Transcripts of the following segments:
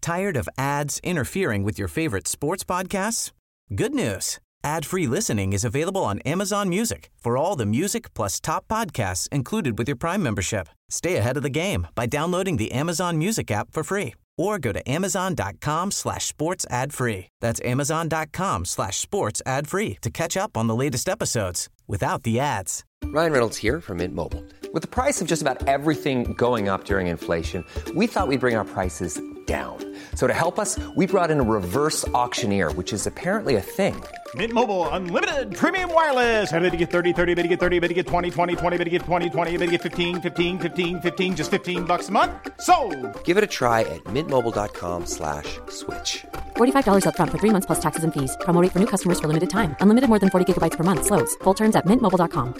Tired of ads interfering with your favorite sports podcasts? Good news. Ad-free listening is available on Amazon Music for all the music plus top podcasts included with your Prime membership. Stay ahead of the game by downloading the Amazon Music app for free or go to amazon.com/sports ad free. That's amazon.com/sports ad free to catch up on the latest episodes without the ads. Ryan Reynolds here from Mint Mobile. With the price of just about everything going up during inflation, we thought we'd bring our prices down. So to help us, we brought in a reverse auctioneer, which is apparently a thing. Mint Mobile Unlimited Premium Wireless. How to get 30, 30, bit to get 30, bit to get 20, 20, 20, bit to get 20, 20, bit to get 15, 15, 15, 15, just $15 a month? Sold! Give it a try at mintmobile.com/switch. $45 up front for 3 months plus taxes and fees. Promo rate for new customers for limited time. Unlimited more than 40 gigabytes per month. Slows full terms at mintmobile.com.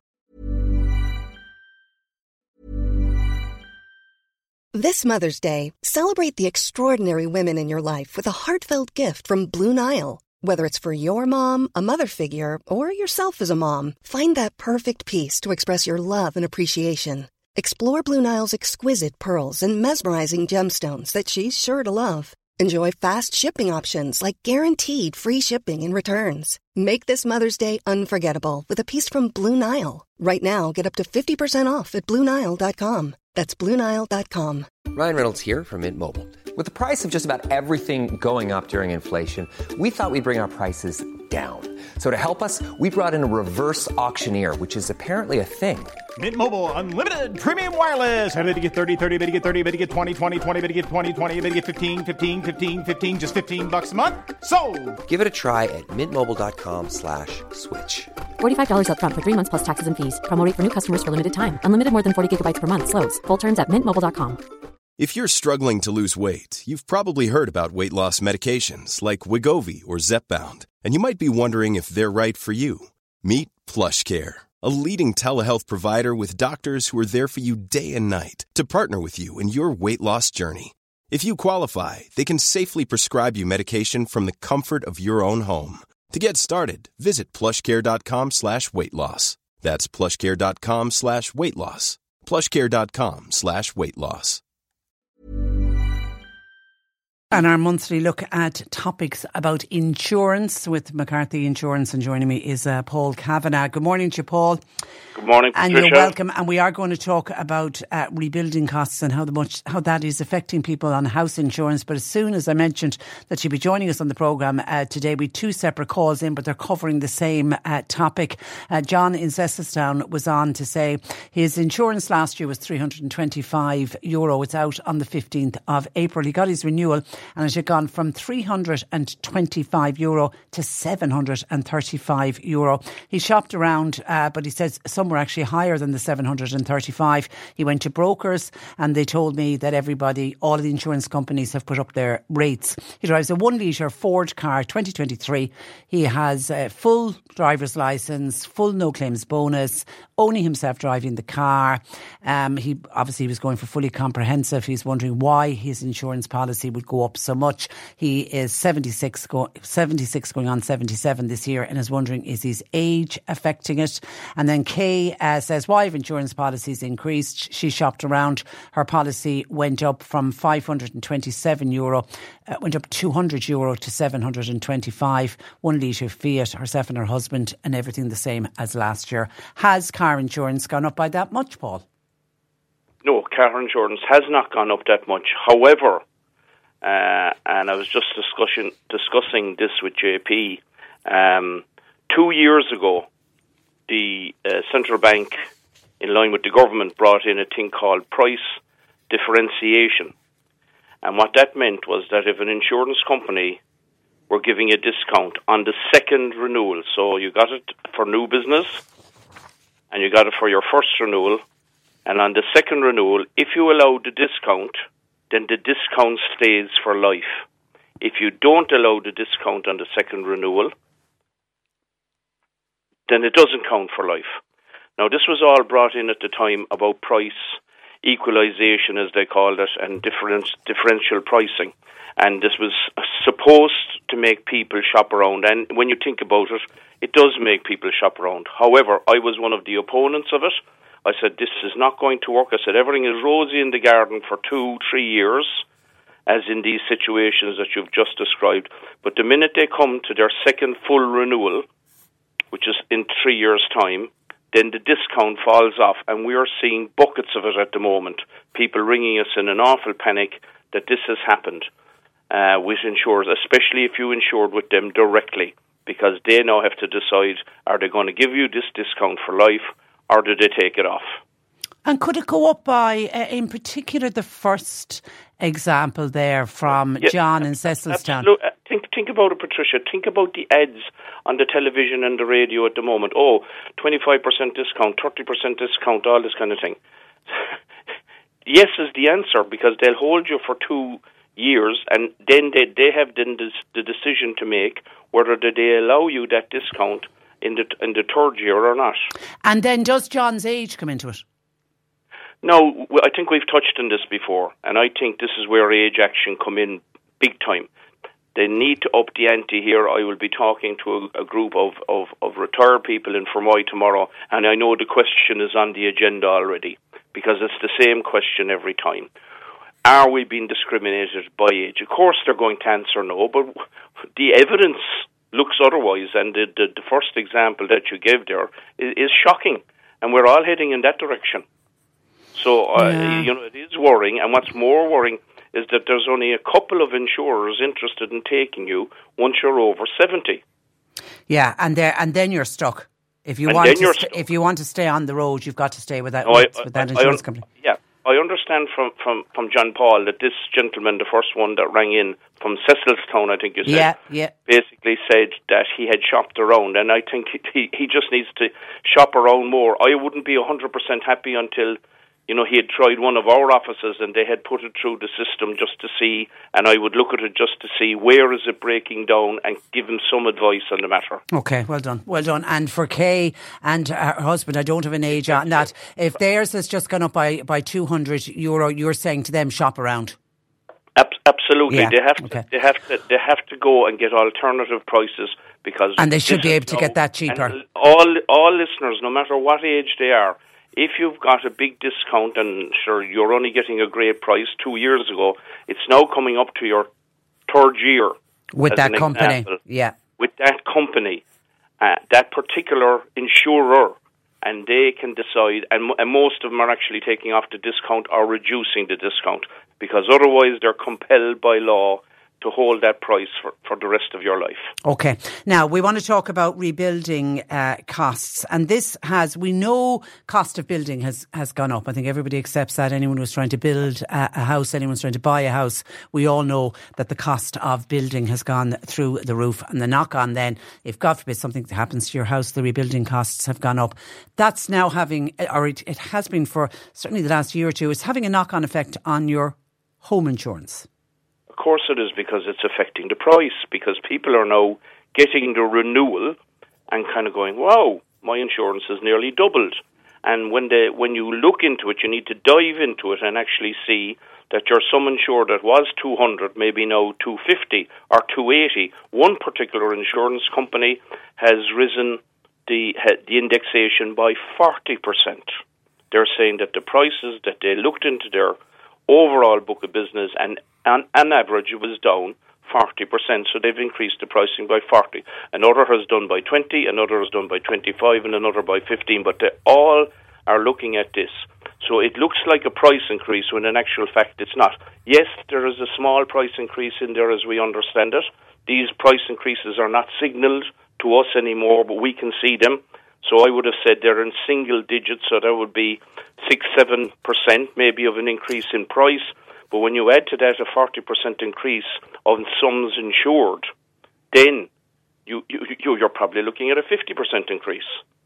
This Mother's Day, celebrate the extraordinary women in your life with a heartfelt gift from Blue Nile. Whether it's for your mom, a mother figure, or yourself as a mom, find that perfect piece to express your love and appreciation. Explore Blue Nile's exquisite pearls and mesmerizing gemstones that she's sure to love. Enjoy fast shipping options like guaranteed free shipping and returns. Make this Mother's Day unforgettable with a piece from Blue Nile. Right now, get up to 50% off at BlueNile.com. That's BlueNile.com. Ryan Reynolds here from Mint Mobile. With the price of just about everything going up during inflation, we thought we'd bring our prices down. So to help us, we brought in a reverse auctioneer, which is apparently a thing. Mint Mobile Unlimited Premium Wireless. How to get 30, 30, bit to get 30, bit to get 20, 20, 20, bit to get 20, 20, bit to get 15, 15, 15, 15, just $15 a month? Sold! Give it a try at mintmobile.com/switch. $45 up front for 3 months plus taxes and fees. Promo rate for new customers for limited time. Unlimited more than 40 gigabytes per month. Slows full terms at mintmobile.com. If you're struggling to lose weight, you've probably heard about weight loss medications like Wegovy or Zepbound, and you might be wondering if they're right for you. Meet PlushCare, a leading telehealth provider with doctors who are there for you day and night to partner with you in your weight loss journey. If you qualify, they can safely prescribe you medication from the comfort of your own home. To get started, visit plushcare.com/weight-loss. That's plushcare.com/weight-loss. plushcare.com/weight-loss. And our monthly look at topics about insurance with McCarthy Insurance. And joining me is Paul Kavanagh. Good morning to you, Paul. Good morning, Patricia. And you're welcome. And we are going to talk about rebuilding costs and how that is affecting people on house insurance. But as soon as I mentioned that you'd be joining us on the programme today, we had 2 separate calls in, but they're covering the same topic. John in Cecilstown was on to say his insurance last year was €325. It's out on the 15th of April. He got his renewal and it had gone from €325 to €735. He shopped around, but he says some were actually higher than the 735. He went to brokers and they told me that all of the insurance companies have put up their rates. He drives a 1 litre Ford car, 2023. He has a full driver's licence, full no claims bonus, only himself driving the car. He obviously was going for fully comprehensive. He's wondering why his insurance policy would go up so much. He is 76 going on 77 this year and is wondering, is his age affecting it? And then Kay says, why have insurance policies increased? She shopped around. Her policy went up from €527, went up €200 to 725. 1 litre Fiat, herself and her husband, and everything the same as last year. Has car insurance gone up by that much, Paul? No, car insurance has not gone up that much. However, and I was just discussing this with JP, 2 years ago, the central bank, in line with the government, brought in a thing called price differentiation. And what that meant was that if an insurance company were giving a discount on the second renewal, so you got it for new business and you got it for your first renewal, and on the second renewal, if you allow the discount, then the discount stays for life. If you don't allow the discount on the second renewal, then it doesn't count for life. Now, this was all brought in at the time about price equalisation, as they called it, and differential pricing. And this was supposed to make people shop around. And when you think about it, it does make people shop around. However, I was one of the opponents of it. I said, this is not going to work. I said, everything is rosy in the garden for 2-3 years. as in these situations that you've just described. But the minute they come to their second full renewal, which is in 3 years' time, then the discount falls off, and we are seeing buckets of it at the moment. People ringing us in an awful panic that this has happened with insurers, especially if you insured with them directly, because they now have to decide, are they going to give you this discount for life, or do they take it off? And could it go up by, in particular, the first example there from John in Cecilstown? Absolutely. Think about it, Patricia. Think about the ads on the television and the radio at the moment. 25% discount, 30% discount, all this kind of thing. Yes is the answer, because they'll hold you for 2 years, and then they have the decision to make whether they allow you that discount in the third year or not. And then does John's age come into it? No, I think we've touched on this before, and I think this is where age action come in big time. They need to up the ante here. I will be talking to a group of retired people in Fermoy tomorrow, and I know the question is on the agenda already, because it's the same question every time. Are we being discriminated by age? Of course they're going to answer no, but the evidence looks otherwise, and the first example that you gave there is shocking, and we're all heading in that direction. So, it is worrying, and what's more worrying is that there's only a couple of insurers interested in taking you once you're over 70. Yeah, and then you're stuck. If you want to stay on the road, you've got to stay with that insurance company. Yeah, I understand from John Paul that this gentleman, the first one that rang in from Cecilstown, I think you said, basically said that he had shopped around, and I think he just needs to shop around more. I wouldn't be 100% happy until he had tried one of our offices and they had put it through the system just to see, and I would look at it just to see where is it breaking down and give him some advice on the matter. Okay, well done. And for Kay and her husband, I don't have an age on that. If theirs has just gone up by €200, you're saying to them, shop around. Absolutely, yeah. They have to go and get alternative prices, and they should be able to get that cheaper. All listeners, no matter what age they are, if you've got a big discount, and sure, you're only getting a great price 2 years ago, it's now coming up to your third year. With that company, example. Yeah. With that company, that particular insurer, and they can decide, and most of them are actually taking off the discount or reducing the discount, because otherwise they're compelled by law to hold that price for the rest of your life. Okay. Now, we want to talk about rebuilding costs. And we know cost of building has gone up. I think everybody accepts that. Anyone who's trying to build a house, anyone's trying to buy a house, we all know that the cost of building has gone through the roof. And the knock-on then, if God forbid something happens to your house, the rebuilding costs have gone up. That's now it has been for certainly the last year or two, it's having a knock-on effect on your home insurance. Of course it is, because it's affecting the price, because people are now getting the renewal and kind of going, wow, my insurance has nearly doubled. And when you look into it, you need to dive into it and actually see that your sum insured that was 200, maybe now 250 or 280. One particular insurance company has risen the indexation by 40%. They're saying that the prices that they looked into their overall book of business, and on average it was down 40%, so they've increased the pricing by 40. Another has done by 20, another has done by 25, and another by 15, but they all are looking at this. So it looks like a price increase when in actual fact it's not. Yes, there is a small price increase in there as we understand it. These price increases are not signalled to us anymore, but we can see them. So I would have said they're in single digits, so there would be 6-7% maybe of an increase in price. But when you add to that a 40% increase on sums insured, then you're probably looking at a 50% increase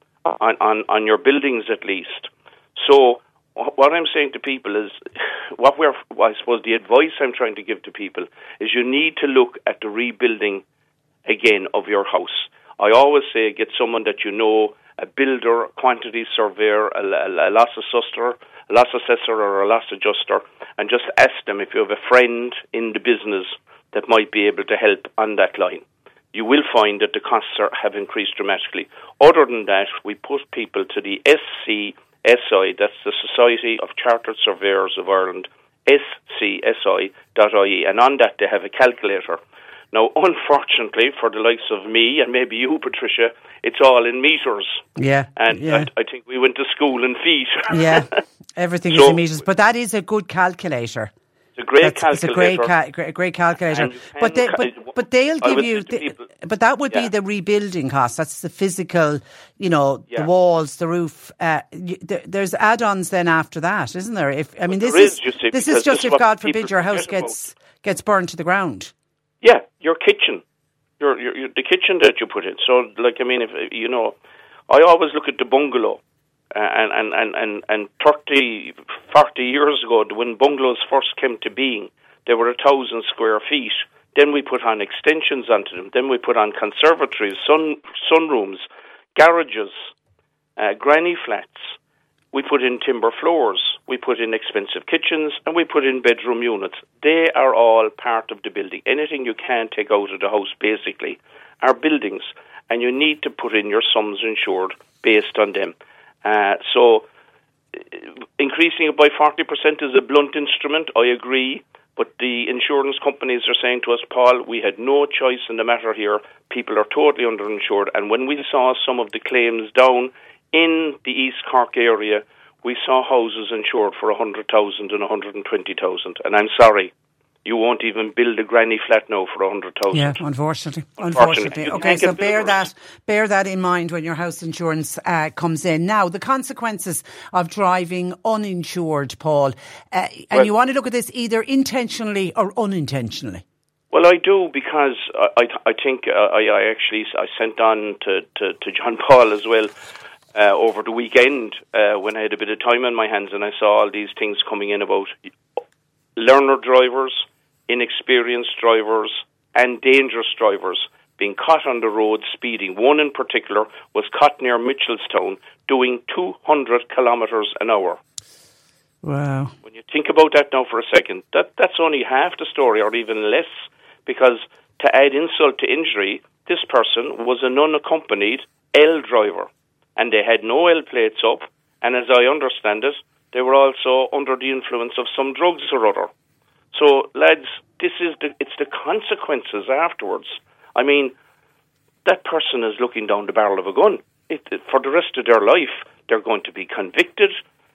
on your buildings at least. So what I'm saying to people is, I suppose the advice I'm trying to give to people is you need to look at the rebuilding again of your house. I always say get someone that you know, a builder, a quantity surveyor, a loss assessor or a loss adjuster, and just ask them if you have a friend in the business that might be able to help on that line. You will find that the costs have increased dramatically. Other than that, we put people to the SCSI, that's the Society of Chartered Surveyors of Ireland, scsi.ie, and on that they have a calculator. Now, unfortunately, for the likes of me and maybe you, Patricia, it's all in metres. Yeah. And yeah. I think we went to school in feet. Yeah, everything is in metres. But that is a good calculator. It's a great calculator. It's a great calculator. But they'll give you... but that would be the rebuilding cost. That's the physical, the walls, the roof. There's add-ons then after that, isn't there? This is just if, God forbid, your house gets burned to the ground. Yeah, your kitchen, your the kitchen that you put in. So, I always look at the bungalow, and 30, 40 years ago, when bungalows first came to being, they were 1,000 square feet. Then we put on extensions onto them. Then we put on conservatories, sunrooms, garages, granny flats. We put in timber floors, we put in expensive kitchens, and we put in bedroom units. They are all part of the building. Anything you can take out of the house, basically, are buildings, and you need to put in your sums insured based on them. So increasing it by 40% is a blunt instrument, I agree, but the insurance companies are saying to us, Paul, we had no choice in the matter here. People are totally underinsured, and when we saw some of the claims down in the East Cork area, we saw houses insured for 100,000 and 120,000. And I'm sorry, you won't even build a granny flat now for 100,000. Yeah, unfortunately. Okay, so bear that in mind when your house insurance comes in. Now, the consequences of driving uninsured, Paul, and you want to look at this either intentionally or unintentionally. Well, I do, because I think I sent on to John Paul as well over the weekend when I had a bit of time on my hands, and I saw all these things coming in about learner drivers, inexperienced drivers, and dangerous drivers being caught on the road speeding. One in particular was caught near Mitchelstown doing 200 kilometres an hour. Wow. When you think about that now for a second, that's only half the story, or even less, because to add insult to injury, this person was an unaccompanied L driver, and they had no L plates up, and as I understand it, they were also under the influence of some drugs or other. So, lads, it's the consequences afterwards. I mean, that person is looking down the barrel of a gun. For the rest of their life, they're going to be convicted.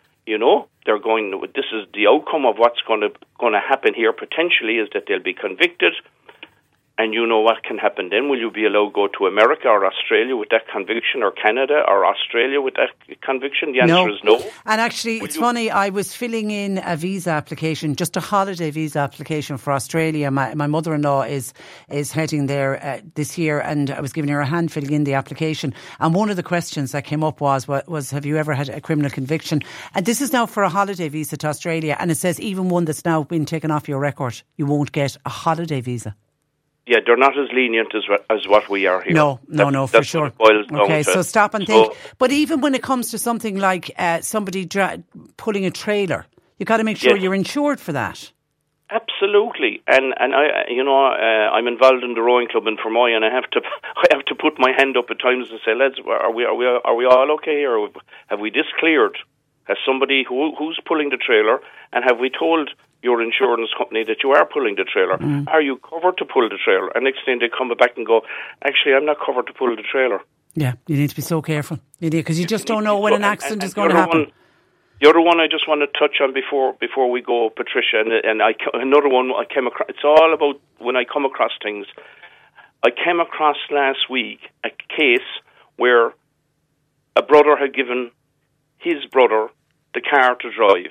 This is the outcome of what's going to happen here potentially, is that they'll be convicted. And you know what can happen then? Will you be allowed to go to America or Australia with that conviction, or Canada or Australia with that conviction? The answer is no. And actually, it's funny, I was filling in a visa application, just a holiday visa application for Australia. My mother-in-law is heading there this year, and I was giving her a hand filling in the application. And one of the questions that came up was have you ever had a criminal conviction? And this is now for a holiday visa to Australia, and it says even one that's now been taken off your record, you won't get a holiday visa. Yeah, they're not as lenient as what we are here. No, for sure. Okay, so stop and think. But even when it comes to something like somebody pulling a trailer, you've got to make sure you're insured for that. Absolutely, and I'm involved in the rowing club in Fermoy, and I have to put my hand up at times and say, lads, are we all okay here? Or have we this cleared? Has somebody who's pulling the trailer, and have we told your insurance company that you are pulling the trailer? Are you covered to pull the trailer? And next thing they come back and go, actually, I'm not covered to pull the trailer. Yeah, you need to be so careful. You need, because you just don't know when an accident is going to happen. The other one I just want to touch on before we go, Patricia, another one I came across. It's all about when I come across things. I came across last week a case where a brother had given his brother the car to drive.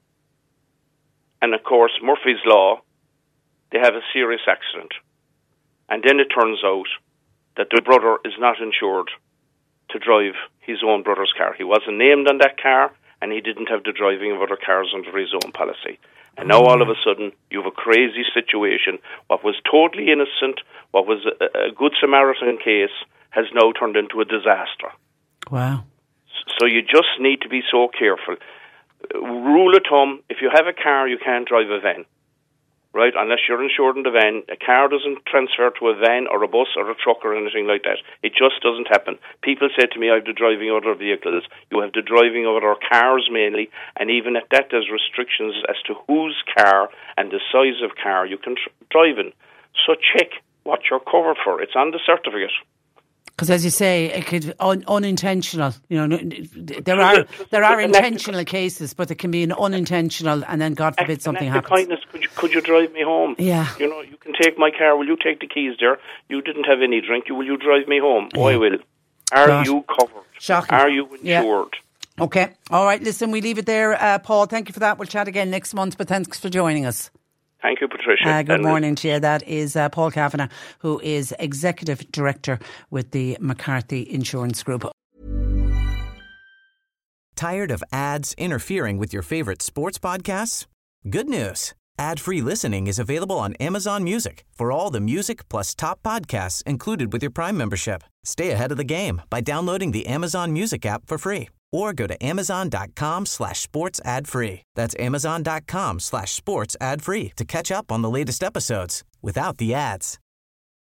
And of course, Murphy's Law, they have a serious accident. And then it turns out that the brother is not insured to drive his own brother's car. He wasn't named on that car, and he didn't have the driving of other cars under his own policy. And now all of a sudden, you have a crazy situation. What was totally innocent, what was a good Samaritan case, has now turned into a disaster. Wow. So you just need to be so careful. Rule of thumb, if you have a car, you can't drive a van. right? Unless you're insured in the van, a car doesn't transfer to a van or a bus or a truck or anything like that. It just doesn't happen. People say to me, I have the driving other vehicles. You have the driving other cars mainly, and even at that there's restrictions as to whose car and the size of car you can drive in. So check what you're covered for. It's on the certificate. Because, as you say, it could unintentional. You know, there are intentional cases, but it can be an unintentional, and then God forbid something happens. Kindness, could you drive me home? Yeah. You know, you can take my car. Will you take the keys there? You didn't have any drink. Will you drive me home? Oh, I will. Are you covered? Shocking. Are you insured? Yeah. Okay. All right. Listen, we leave it there, Paul. Thank you for that. We'll chat again next month. But thanks for joining us. Thank you, Patricia. Good morning to you. That is Paul Kavanagh, who is Executive Director with the McCarthy Insurance Group. Tired of ads interfering with your favorite sports podcasts? Good news. Ad-free listening is available on Amazon Music for all the music plus top podcasts included with your Prime membership. Stay ahead of the game by downloading the Amazon Music app for free or go to amazon.com/sports ad free. That's amazon.com/sports ad free to catch up on the latest episodes without the ads.